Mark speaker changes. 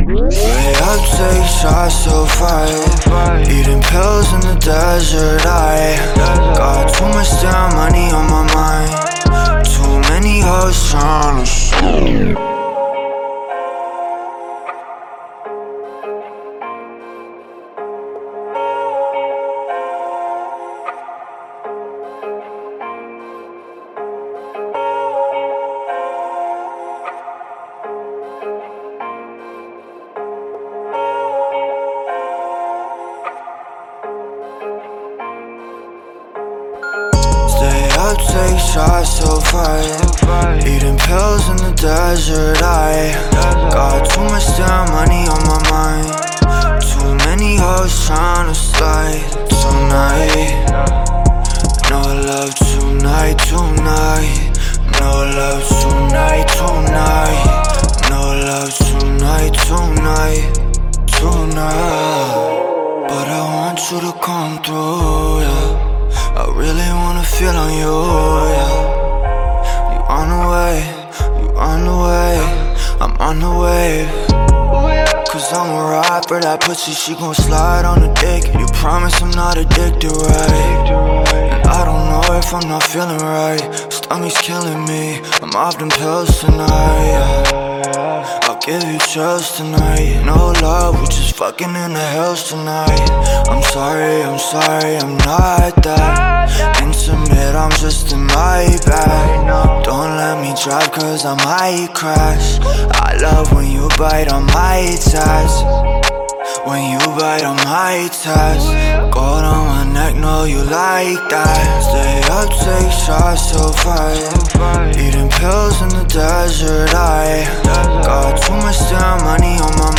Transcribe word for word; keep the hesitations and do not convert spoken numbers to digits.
Speaker 1: Way up, take shots so fire. Eating pills in the desert. I got too much damn money on my mind. Too many hoes tryna shoot. Stay up, take shots so fire. Eating pills in the desert. I got too much damn money on my mind. Too many hoes tryna slide. Tonight, no love tonight, tonight. No love tonight, tonight. No love tonight, tonight, tonight. But I want you to come through, yeah. I really wanna feel on you, yeah. You on the way, you on the way, I'm on the wave. Cause I'm a rapper, that pussy, she gon' slide on the dick. You promise I'm not addicted, right? And I don't know if I'm not feeling right. Stomach's killing me, I'm off them pills tonight, yeah. I'll give you chills tonight. No love, we just fucking in the hills tonight. I'm sorry, I'm sorry, I'm not that intimate, I'm just in my bag. Don't let me drive cause I might crash. I love when you bite on my tats. When you bite on my tats. Gold on my neck, know you like that. Stay up, take shots so fire. Eating pills in the desert. I got too much damn money on my